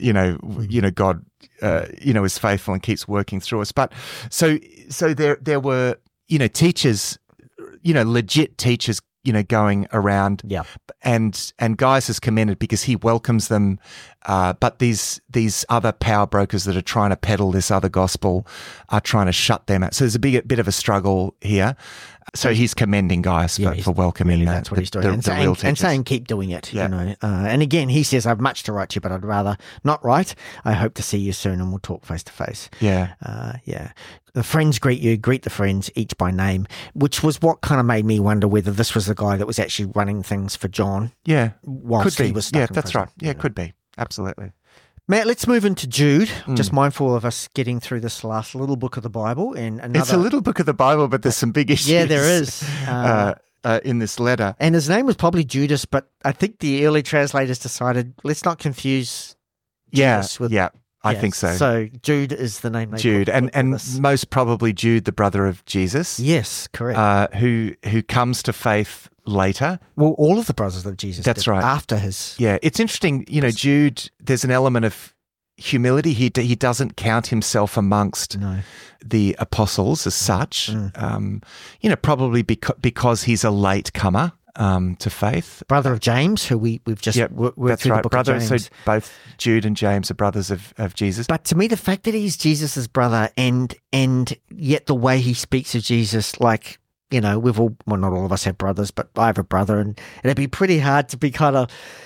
[SPEAKER 3] is faithful and keeps working through us. But so there were, teachers, legit teachers, going around. Yeah. And Gaius is commended because he welcomes them. But these other power brokers that are trying to peddle this other gospel are trying to shut them out. So there's a bit of a struggle here. So he's commending Gaius for welcoming
[SPEAKER 2] that's what he's doing. And saying, keep doing it. Yeah. And again, he says, I've much to write to you, but I'd rather not write. I hope to see you soon and we'll talk face to face.
[SPEAKER 3] Yeah.
[SPEAKER 2] The friends greet you, greet the friends, each by name, which was what kind of made me wonder whether this was the guy that was actually running things for John.
[SPEAKER 3] Yeah.
[SPEAKER 2] Whilst he was stuck in
[SPEAKER 3] that's
[SPEAKER 2] prison.
[SPEAKER 3] Right. Yeah, could be. Absolutely.
[SPEAKER 2] Matt, let's move into Jude. Just mindful of us getting through this last little book of the Bible. It's
[SPEAKER 3] a little book of the Bible, but there's some big issues.
[SPEAKER 2] Yeah, there is.
[SPEAKER 3] In this letter.
[SPEAKER 2] And his name was probably Judas, but I think the early translators decided, let's not confuse Judas with...
[SPEAKER 3] Yeah, I think so.
[SPEAKER 2] So Jude is the name they
[SPEAKER 3] Jude,
[SPEAKER 2] put
[SPEAKER 3] and most probably Jude, the brother of Jesus.
[SPEAKER 2] Yes, correct.
[SPEAKER 3] Who comes to faith later.
[SPEAKER 2] Well, all of the brothers of Jesus.
[SPEAKER 3] That's right.
[SPEAKER 2] After his...
[SPEAKER 3] Yeah, it's interesting, Jude, there's an element of humility. He doesn't count himself amongst the apostles as such, probably because he's a late comer to faith.
[SPEAKER 2] Brother of James, who we've just worked through the book of James.
[SPEAKER 3] So both Jude and James are brothers of Jesus.
[SPEAKER 2] But to me, the fact that he's Jesus' brother and yet the way he speaks of Jesus, like, we've all, well, not all of us have brothers, but I have a brother, and it'd be pretty hard to be kind of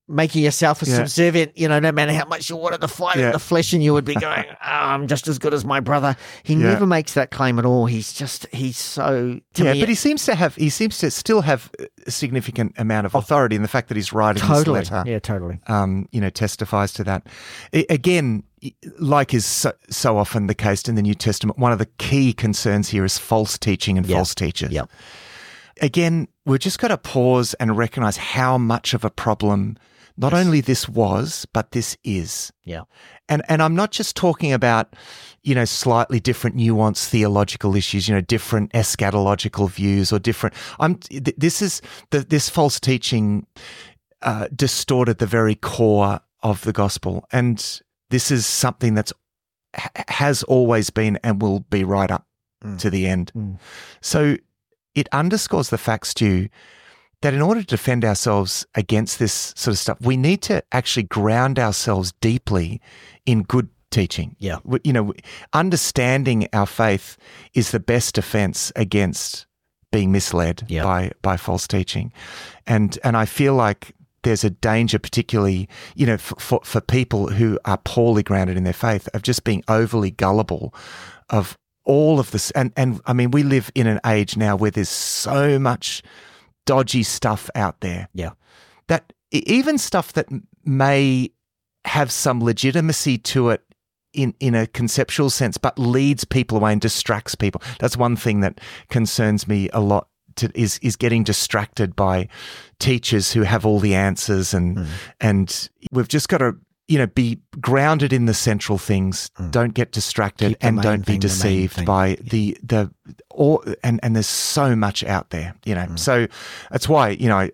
[SPEAKER 2] making yourself a subservient, no matter how much you wanted to fight in the flesh, and you would be going, I'm just as good as my brother. He never makes that claim at all. He's so...
[SPEAKER 3] But he seems to still have a significant amount of authority in the fact that he's writing this letter.
[SPEAKER 2] Yeah, totally.
[SPEAKER 3] Testifies to that. Again, like is so often the case in the New Testament, one of the key concerns here is false teaching and false teachers.
[SPEAKER 2] Yep.
[SPEAKER 3] Again, we've just got to pause and recognize how much of a problem not only this was, but this is.
[SPEAKER 2] Yeah.
[SPEAKER 3] And I'm not just talking about, slightly different nuanced theological issues, different eschatological views or different. This false teaching distorted the very core of the gospel. And this is something that's has always been and will be right up to the end. So it underscores the fact, Stu, that in order to defend ourselves against this sort of stuff, we need to actually ground ourselves deeply in good teaching.
[SPEAKER 2] Yeah.
[SPEAKER 3] Understanding our faith is the best defense against being misled by false teaching. And I feel like there's a danger, particularly, for people who are poorly grounded in their faith, of just being overly gullible of all of this. And I mean, we live in an age now where there's so much dodgy stuff out there.
[SPEAKER 2] Yeah.
[SPEAKER 3] That even stuff that may have some legitimacy to it in a conceptual sense, but leads people away and distracts people. That's one thing that concerns me a lot, is getting distracted by teachers who have all the answers, and we've just got to be grounded in the central things. Don't get distracted, and don't be deceived by and there's so much out there, So that's why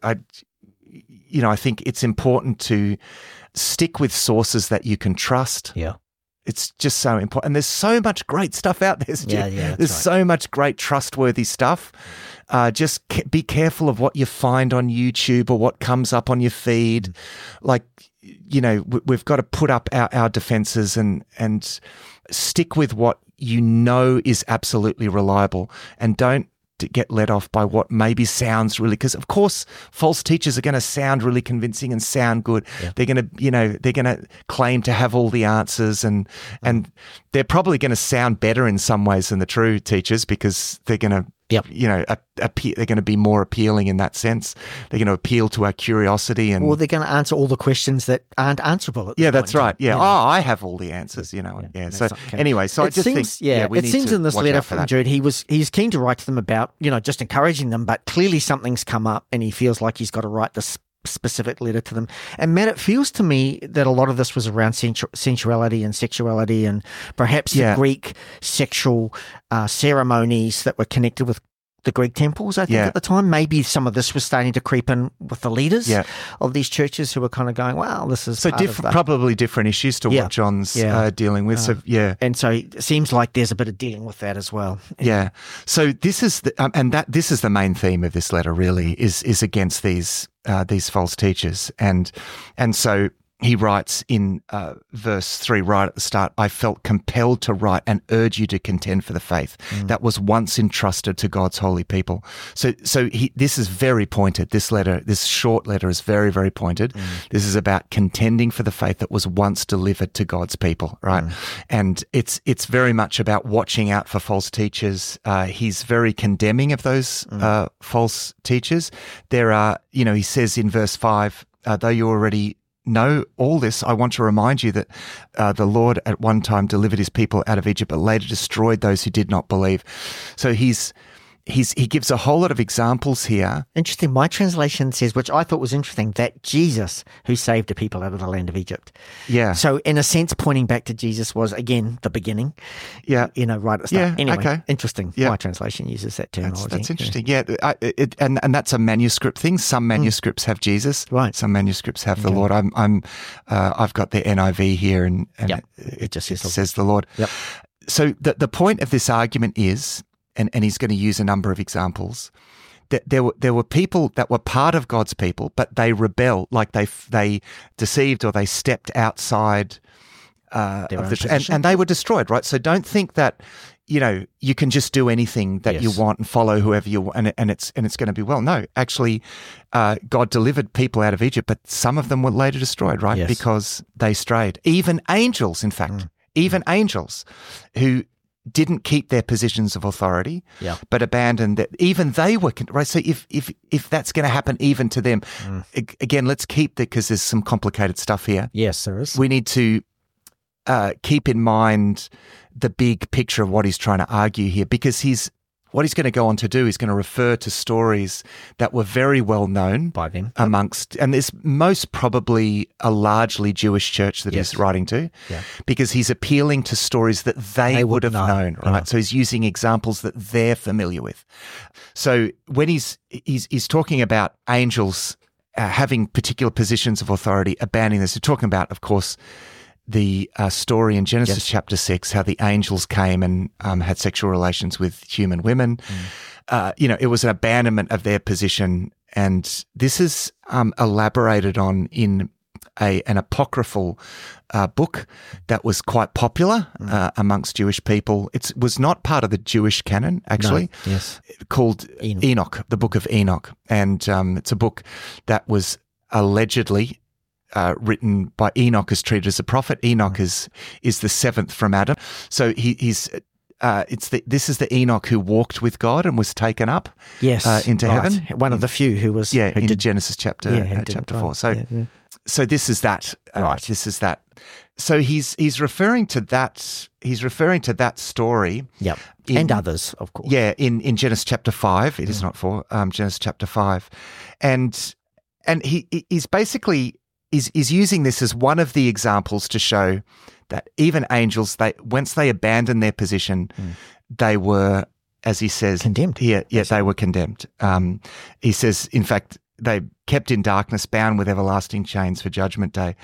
[SPEAKER 3] I think it's important to stick with sources that you can trust.
[SPEAKER 2] Yeah.
[SPEAKER 3] It's just so important. And there's so much great stuff out there, Stu. There's so much great trustworthy stuff. Just be careful of what you find on YouTube or what comes up on your feed. We've got to put up our defenses and stick with what is absolutely reliable, and don't get led off by what maybe sounds really, because of course false teachers are going to sound really convincing and sound good. They're going to claim to have all the answers, and they're probably going to sound better in some ways than the true teachers, because they're going to they're going to be more appealing in that sense. They're going to appeal to our curiosity, and
[SPEAKER 2] they're going to answer all the questions that aren't answerable at this point.
[SPEAKER 3] That's right. Yeah. I have all the answers, So anyway, so I just think
[SPEAKER 2] it seems in this letter from Jude, he's keen to write to them about, just encouraging them, but clearly something's come up and he feels like he's got to write this specific letter to them. And Matt, it feels to me that a lot of this was around sensuality and sexuality, and perhaps the Greek sexual ceremonies that were connected with the Greek temples, I think, at the time. Maybe some of this was starting to creep in with the leaders of these churches, who were kind of going, wow, this is
[SPEAKER 3] probably different issues to what John's dealing with.
[SPEAKER 2] And so it seems like there's a bit of dealing with that as well.
[SPEAKER 3] Yeah. So this is this is the main theme of this letter, really, is against these false teachers. And so he writes in verse 3 right at the start, I felt compelled to write and urge you to contend for the faith that was once entrusted to God's holy people. So this is very pointed. This short letter is very, very pointed. This is about contending for the faith that was once delivered to God's people, right? And it's very much about watching out for false teachers. He's very condemning of those false teachers. There are, he says in verse 5, though you already know all this, I want to remind you that the Lord at one time delivered his people out of Egypt, but later destroyed those who did not believe. So he gives a whole lot of examples here.
[SPEAKER 2] Interesting. My translation says, which I thought was interesting, that Jesus who saved the people out of the land of Egypt.
[SPEAKER 3] Yeah.
[SPEAKER 2] So in a sense, pointing back to Jesus was, again, the beginning.
[SPEAKER 3] Yeah.
[SPEAKER 2] Right at the start.
[SPEAKER 3] Yeah,
[SPEAKER 2] anyway,
[SPEAKER 3] okay.
[SPEAKER 2] Interesting.
[SPEAKER 3] Yeah.
[SPEAKER 2] My translation uses that terminology.
[SPEAKER 3] That's interesting. Yeah. And that's a manuscript thing. Some manuscripts have Jesus.
[SPEAKER 2] Right.
[SPEAKER 3] Some manuscripts have the Lord. I've got the NIV here, and it just says the Lord.
[SPEAKER 2] Yep.
[SPEAKER 3] So the point of this argument is, and he's going to use a number of examples, that there were people that were part of God's people, but they rebelled, like they deceived or they stepped outside of the, and they were destroyed, right? So don't think that you can just do anything that you want and follow whoever you want, and it's going to be well. No, actually, God delivered people out of Egypt, but some of them were later destroyed, right?
[SPEAKER 2] Yes.
[SPEAKER 3] Because they strayed. Even angels, in fact, even angels who didn't keep their positions of authority, but abandoned that. Even they were right. So if that's going to happen even to them, again, let's keep that, because there's some complicated stuff here.
[SPEAKER 2] Yes, there is.
[SPEAKER 3] We need to keep in mind the big picture of what he's trying to argue here, because what he's going to go on to do is going to refer to stories that were very well known
[SPEAKER 2] by them
[SPEAKER 3] amongst, and there's most probably a largely Jewish church that he's writing to, because he's appealing to stories that they would have known, right? So he's using examples that they're familiar with. So when he's talking about angels having particular positions of authority, abandoning this, we're talking about, of course, the story in Genesis chapter 6, how the angels came and had sexual relations with human women. It was an abandonment of their position. And this is elaborated on in an apocryphal book that was quite popular amongst Jewish people. It was not part of the Jewish canon, actually, called Enoch, the Book of Enoch. And it's a book that was allegedly written by Enoch, is treated as a prophet. Enoch is the seventh from Adam. So this is the Enoch who walked with God and was taken up into heaven.
[SPEAKER 2] One of the few who was
[SPEAKER 3] in Genesis chapter 4. So this is that.
[SPEAKER 2] Right.
[SPEAKER 3] This is that. So he's referring to that. He's referring to that story.
[SPEAKER 2] Yep. And others, of course.
[SPEAKER 3] Yeah. In Genesis chapter 5. It is not 4. Genesis chapter 5, and he's basically. Is using this as one of the examples to show that even angels, once they abandoned their position, they were, as he says,
[SPEAKER 2] condemned.
[SPEAKER 3] They were condemned. He says, in fact, they kept in darkness, bound with everlasting chains for judgment day.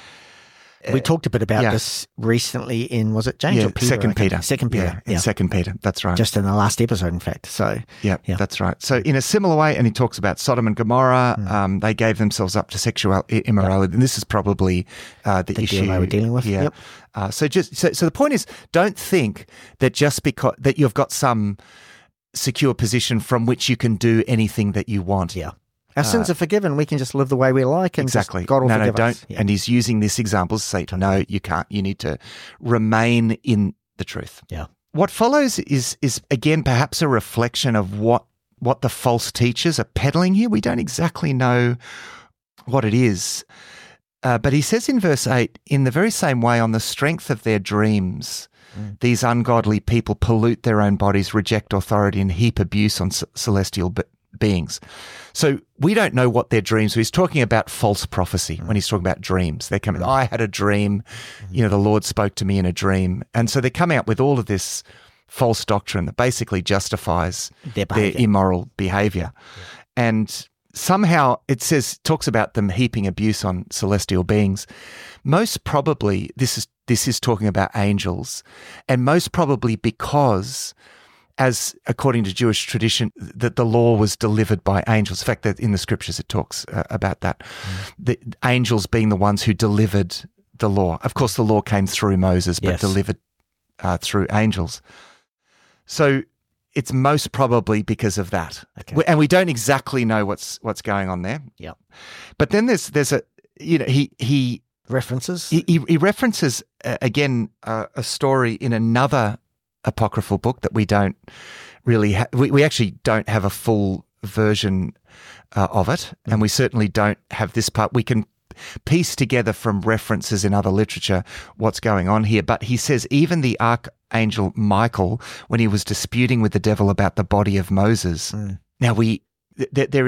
[SPEAKER 2] We talked a bit about this recently in, was it James or Peter?
[SPEAKER 3] Second Peter.
[SPEAKER 2] Second Peter.
[SPEAKER 3] In Second Peter, that's right.
[SPEAKER 2] Just in the last episode, in fact. So
[SPEAKER 3] that's right. So in a similar way, and he talks about Sodom and Gomorrah, they gave themselves up to sexual immorality, and this is probably the issue
[SPEAKER 2] they were dealing with.
[SPEAKER 3] Yeah. So the point is, don't think that just because that you've got some secure position from which you can do anything that you want.
[SPEAKER 2] Yeah. Our sins are forgiven. We can just live the way we like, and
[SPEAKER 3] exactly.
[SPEAKER 2] God will forgive us.
[SPEAKER 3] And he's using this example to say, no, you can't. You need to remain in the truth.
[SPEAKER 2] Yeah.
[SPEAKER 3] What follows is again perhaps a reflection of what the false teachers are peddling here. We don't exactly know what it is, but he says in verse 8, in the very same way, on the strength of their dreams, these ungodly people pollute their own bodies, reject authority, and heap abuse on celestial beings. So we don't know what their dreams were. He's talking about false prophecy when he's talking about dreams. They're coming, I had a dream, the Lord spoke to me in a dream. And so they're coming up with all of this false doctrine that basically justifies their immoral behavior. And somehow it talks about them heaping abuse on celestial beings. Most probably this is talking about angels, and most probably because, as according to Jewish tradition, that the law was delivered by angels. In fact, that in the scriptures it talks about that. The angels being the ones who delivered the law. Of course, the law came through Moses, but delivered through angels. So it's most probably because of that. Okay. And we don't exactly know what's going on there.
[SPEAKER 2] Yeah.
[SPEAKER 3] But then there's a, he
[SPEAKER 2] references.
[SPEAKER 3] He references again a story in another apocryphal book that we don't really we actually don't have a full version of it, and we certainly don't have this part. We can piece together from references in other literature what's going on here, but he says even the archangel Michael, when he was disputing with the devil about the body of Moses. Now there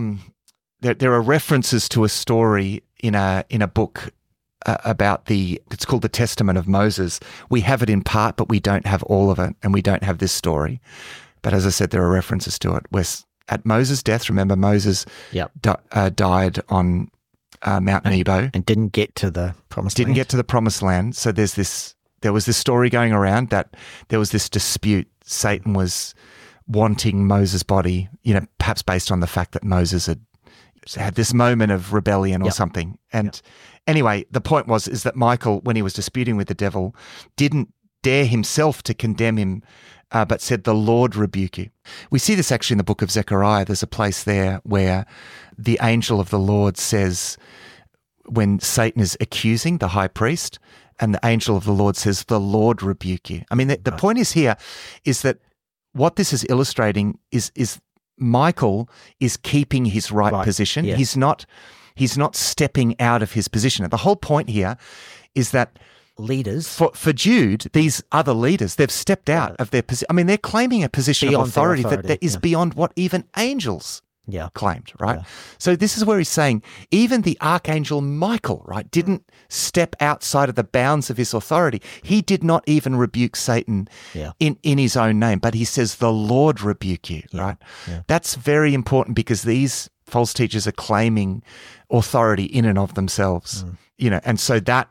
[SPEAKER 3] are references to a story in a book about it's called the Testament of Moses. We have it in part, but we don't have all of it, and we don't have this story. But as I said, there are references to it. Where at Moses' death, remember Moses died on Mount Nebo
[SPEAKER 2] and didn't get to the promised land.
[SPEAKER 3] Didn't get to the promised land. So there was this story going around that there was this dispute. Satan was wanting Moses' body, perhaps based on the fact that Moses had this moment of rebellion or something. And anyway, the point is that Michael, when he was disputing with the devil, didn't dare himself to condemn him but said, "The Lord rebuke you." We see this actually in the book of Zechariah. There's a place there where the angel of the Lord says, when Satan is accusing the high priest, and the angel of the Lord says, "The Lord rebuke you." I mean, the point is here is that what this is illustrating is Michael is keeping his right position. Yeah. He's not stepping out of his position. The whole point here is that
[SPEAKER 2] leaders
[SPEAKER 3] for Jude, these other leaders, they've stepped out of their position. I mean, they're claiming a position of authority that is beyond what even angels claimed, right? Yeah. So this is where he's saying even the archangel Michael, right, didn't step outside of the bounds of his authority. He did not even rebuke Satan in his own name, but he says, "The Lord rebuke you," right? Yeah. That's very important because these false teachers are claiming authority in and of themselves, and so that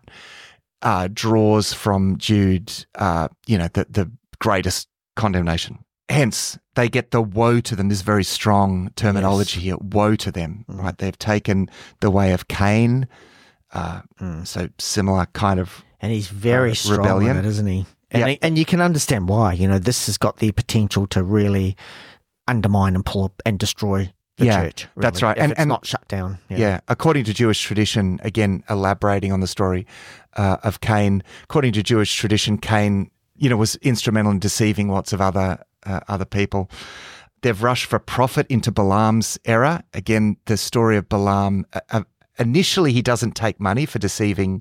[SPEAKER 3] draws from Jude, the greatest condemnation. Hence, they get the woe to them, this very strong terminology here, woe to them, right? They've taken the way of Cain, so similar kind of
[SPEAKER 2] and he's very strong rebellion, in it, isn't he? And you can understand why. This has got the potential to really undermine and pull up and destroy the church. Really,
[SPEAKER 3] that's right.
[SPEAKER 2] And it's not shut down.
[SPEAKER 3] Yeah. According to Jewish tradition, again, elaborating on the story of Cain, according to Jewish tradition, Cain, was instrumental in deceiving lots of other people. They've rushed for profit into Balaam's error. Again, the story of Balaam, initially he doesn't take money for deceiving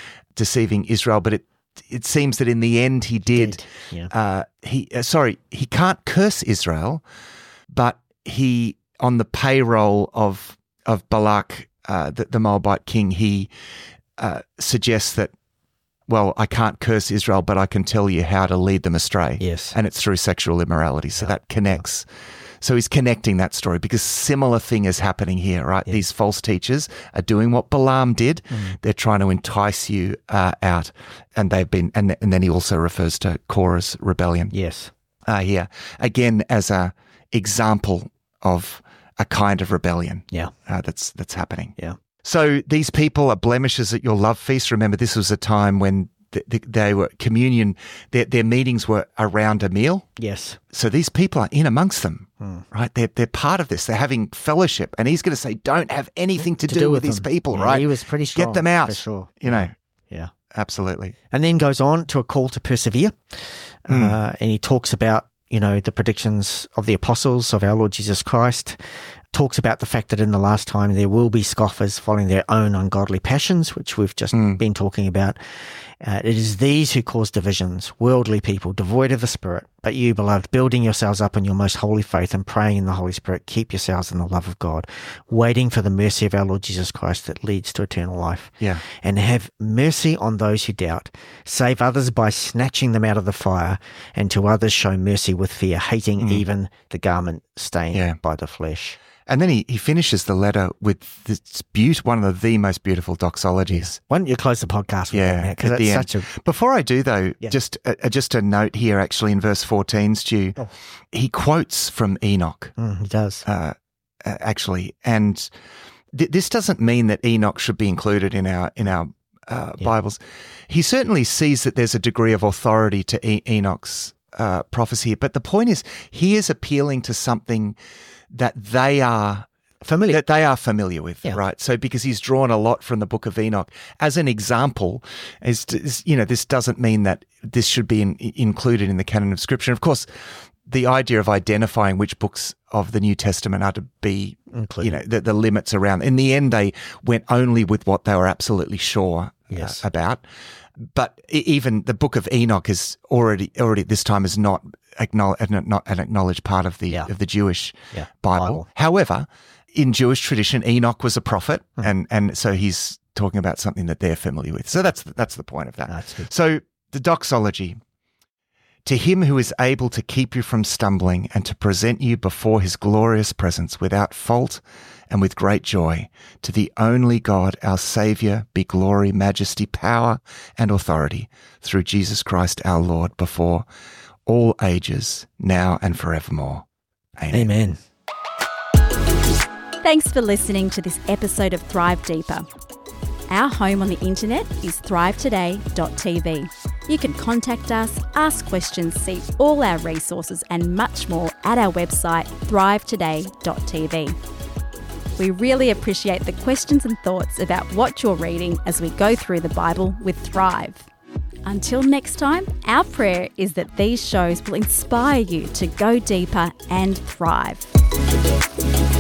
[SPEAKER 3] Israel, but it seems that in the end he did. Yeah. He can't curse Israel, but he, on the payroll of Balak, the Moabite king, he suggests that, well, I can't curse Israel, but I can tell you how to lead them astray.
[SPEAKER 2] Yes.
[SPEAKER 3] And it's through sexual immorality. So that connects. So he's connecting that story because similar thing is happening here, right? Yes. These false teachers are doing what Balaam did. They're trying to entice you out. And they've been, and then he also refers to Korah's rebellion.
[SPEAKER 2] Yes.
[SPEAKER 3] Here. Again, as a example of a kind of rebellion.
[SPEAKER 2] Yeah.
[SPEAKER 3] That's happening.
[SPEAKER 2] Yeah.
[SPEAKER 3] So these people are blemishes at your love feast. Remember, this was a time when they were communion, their meetings were around a meal.
[SPEAKER 2] Yes.
[SPEAKER 3] So these people are in amongst them, right? They're part of this. They're having fellowship. And he's going to say, don't have anything to do with these people, right?
[SPEAKER 2] He was pretty strong.
[SPEAKER 3] Get them out.
[SPEAKER 2] For sure.
[SPEAKER 3] Yeah. Absolutely.
[SPEAKER 2] And then goes on to a call to persevere. And he talks about, the predictions of the apostles of our Lord Jesus Christ. Talks about the fact that in the last time there will be scoffers following their own ungodly passions, which we've just been talking about. It is these who cause divisions, worldly people, devoid of the Spirit. But you, beloved, building yourselves up in your most holy faith and praying in the Holy Spirit, keep yourselves in the love of God, waiting for the mercy of our Lord Jesus Christ that leads to eternal life.
[SPEAKER 3] Yeah.
[SPEAKER 2] And have mercy on those who doubt. Save others by snatching them out of the fire, and to others show mercy with fear, hating even the garment stained by the flesh.
[SPEAKER 3] And then he finishes the letter with this one of the most beautiful doxologies.
[SPEAKER 2] Why don't you close the podcast with that? Because it's such a...
[SPEAKER 3] Before I do, though, just a note here, actually, in verse 14, Stu, he quotes from Enoch.
[SPEAKER 2] He does.
[SPEAKER 3] Actually. And this doesn't mean that Enoch should be included in our Bibles. He certainly sees that there's a degree of authority to Enoch's prophecy. But the point is, he is appealing to something that they are familiar with, right? So because he's drawn a lot from the book of Enoch as an example, this doesn't mean that this should be included in the canon of Scripture. And of course, the idea of identifying which books of the New Testament are to be included, the limits around. In the end, they went only with what they were absolutely sure about. But even the book of Enoch is already at this time is not an acknowledged part of the Jewish Bible. However, in Jewish tradition, Enoch was a prophet, and so he's talking about something that they're familiar with. So that's the point of that.
[SPEAKER 2] That's good.
[SPEAKER 3] So the doxology. To him who is able to keep you from stumbling and to present you before his glorious presence without fault and with great joy, to the only God, our Saviour, be glory, majesty, power, and authority through Jesus Christ our Lord before all ages, now and forevermore.
[SPEAKER 2] Amen.
[SPEAKER 1] Thanks for listening to this episode of Thrive Deeper. Our home on the internet is thrivetoday.tv. You can contact us, ask questions, see all our resources and much more at our website thrivetoday.tv. We really appreciate the questions and thoughts about what you're reading as we go through the Bible with Thrive. Until next time, our prayer is that these shows will inspire you to go deeper and thrive.